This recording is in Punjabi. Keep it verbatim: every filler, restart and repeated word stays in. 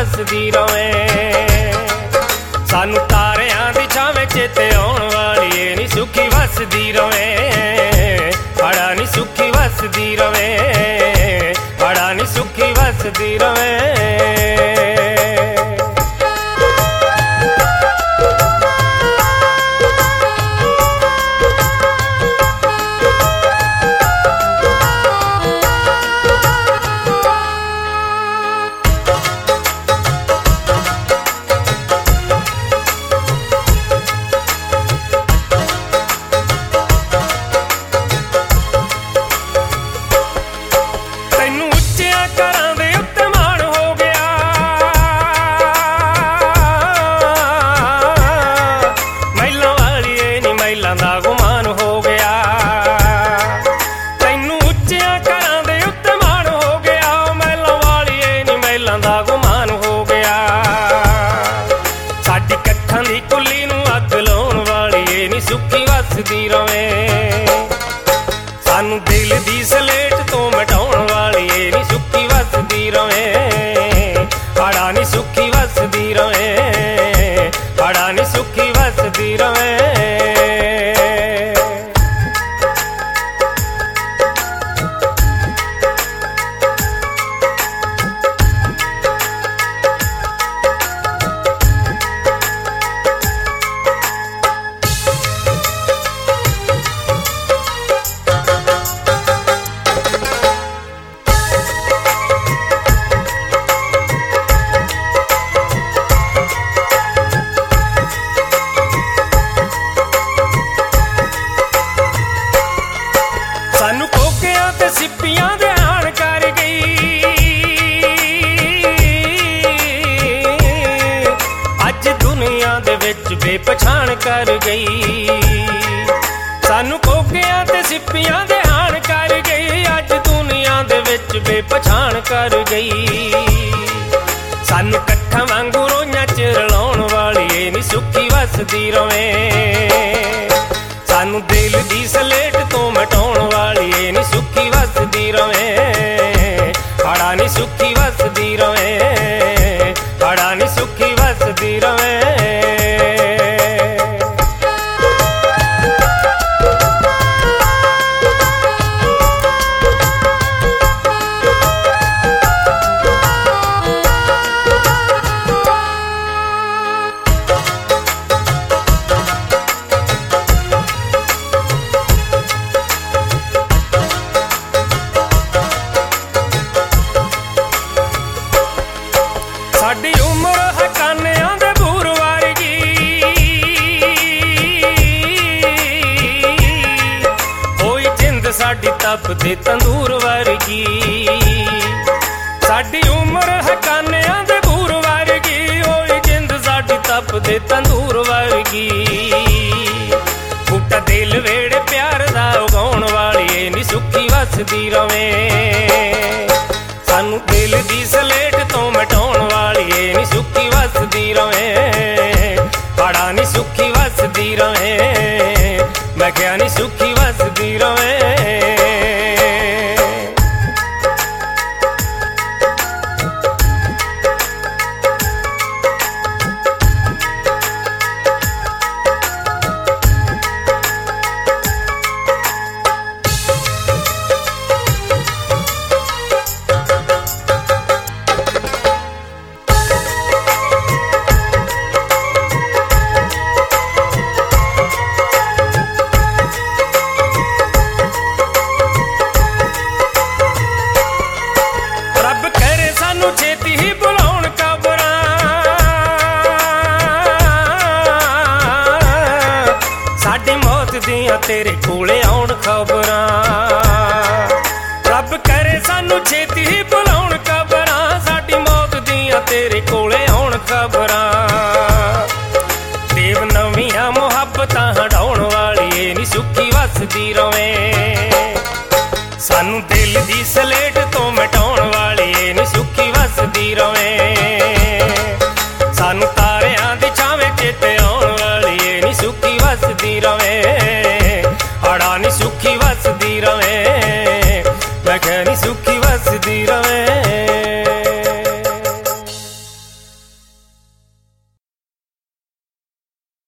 ਵਸਦੀ ਰਵੇਂ। ਸਾਨੂੰ ਤਾਰਿਆਂ ਦੀ ਛਾਵੇਂ ਚੇਤੇ ਆਉਣ ਵਾਲੀਏ ਨੀ ਸੁਖੀ ਵਸਦੀ ਰਵੇਂ। ਹੜਾ ਨੀ ਸੁਖੀ ਵਸਦੀ ਰਵੇਂ, ਹੜਾ ਨੀ ਸੁਖੀ ਵਸਦੀ ਰਵੇਂ। ਸੁਖੀ ਵਸਦੀ ਰਵੇਂ। ਸਾਨੂੰ ਦਿਲ ਦੀ ਸਲੇਟ ਤੋਂ ਮਿਟਾਉਣ ਵਾਲੀਏ ਨੀ ਸੁਖੀ ਵਸਦੀ ਰਵੇਂ। ਹੜਾ ਨੀ ਸੁਖੀ ਵਸਦੀ ਰਵੇਂ, ਹੜਾ ਨੀ ਸੁਖੀ ਵਸਦੀ ਰਵੇਂ। ਸਾਨੂੰ ਕੋਕਿਆਂ ਤੇ ਸਿੱਪੀਆਂ ਦੇ ਹਾਣ ਕਰ ਗਈ, ਅੱਜ ਦੁਨੀਆ ਦੇ ਵਿੱਚ ਬੇਪਛਾਣ ਕਰ ਗਈ। ਸਾਨੂੰ ਕੋਕਿਆਂ ਤੇ ਸਿੱਪੀਆਂ ਦੇ ਹਾਣ ਕਰ ਗਈ, ਅੱਜ ਦੁਨੀਆ ਦੇ ਵਿੱਚ ਬੇਪਛਾਣ ਕਰ ਗਈ। ਸਾਨੂੰ ਕੱਠਾਂ ਵਾਂਗੂ ਰੋਈਆਂ ਚ ਰਲਾਉਣ ਵਾਲੀਏ ਨੀ ਸੁਖੀ ਵਸਦੀ ਰਵੇਂ। ਸਾਨੂੰ ਦਿਲ ਦੀ ਸਲੇਟ ਤੋਂ ਮਿਟਾਉਣ ਵਾਲੀਏ ਨੀ ਸੁਖੀ ਵਸਦੀ ਰਵੇਂ। ਹੜਾ ਨੀ ਸੁਖੀ ਵਸਦੀ ਰਵੇਂ, ਹੜਾ ਨੀ ਸੁਖੀ ਵਸਦੀ ਰਵੇਂ। ਸਾਡੀ ਉਮਰ ਹੈ ਕਾਨਿਆਂ ਦੇ ਬੂਰ ਵਰਗੀ, ਹੋਈ ਜਿੰਦ ਸਾਡੀ ਤਪਦੇ ਤੰਦੂਰ ਵਰਗੀ। ਸਾਡੀ ਉਮਰ ਹੈ ਕਾਨਿਆਂ ਦੇ ਬੂਰ ਵਰਗੀ, ਹੋਈ ਜਿੰਦ ਸਾਡੀ ਤਪਦੇ ਤੰਦੂਰ ਵਰਗੀ। ਫੁੱਟਾ ਦਿਲ ਵੇੜੇ ਪਿਆਰ ਦਾ ਉਗਾਉਣ ਵਾਲੀਏ ਨੀ ਸੁਖੀ ਵਸਦੀ ਰਵੇਂ। ਸਾਨੂੰ ਦਿਲ ਦੀ ਸਲੇਟ ਤੋਂ ਮਿਟਾਉਣ ਵਾਲੀਏ ਨੀ ਸੁਖੀ ਵਸਦੀ ਰਵੇਂ। ਹੜਾ ਨੀ ਸੁਖੀ ਵਸਦੀ ਰਵੇਂ, ਮੈਂ ਕਿਹਾ ਨੀ ਸੁਖੀ ਵਸਦੀ ਰਵੇਂ। ਛੇਤੀ ਹੀ ਬੁਲਾਉਣ ਕਬਰਾਂ, ਸਾਡੀ ਮੌਤ ਦੀਆਂ ਤੇਰੇ ਕੋਲੇ ਆਉਣ ਖਬਰਾਂ। ਰੱਬ ਕਰੇ ਸਾਨੂੰ ਛੇਤੀ ਹੀ ਬੁਲਾਉਣ ਕਬਰਾਂ, ਸਾਡੀ ਮੌਤ ਦੀਆਂ ਤੇਰੇ ਕੋਲੇ ਆਉਣ ਖਬਰਾਂ। ਦੇਵ ਨਵੀਆਂ ਮੁਹੱਬਤਾਂ ਹਟਾਉਣ ਵਾਲੀਏ ਨੀ ਸੁਖੀ ਵਸਦੀ ਰਵੇਂ। ਸਾਨੂੰ ਦਿਲ ਦੀ ਸਲੇਟ ਤੋਂ ਮਿਟਾਉਣ ਵਾਲੀਏ ਨੀ ਸੁਖੀ ਵਸਦੀ ਰਵੇਂ। ਸਾਨੂੰ ਤਾਰਿਆਂ ਦੀ ਛਾਵੇਂ ਚੇਤੇ ਆਉਣ ਵਾਲੀਏ ਨੀ ਸੁਖੀ ਵਸਦੀ ਰਵੇਂ। ਹੜਾ ਨੀ ਸੁਖੀ ਵਸਦੀ ਰਵੇਂ।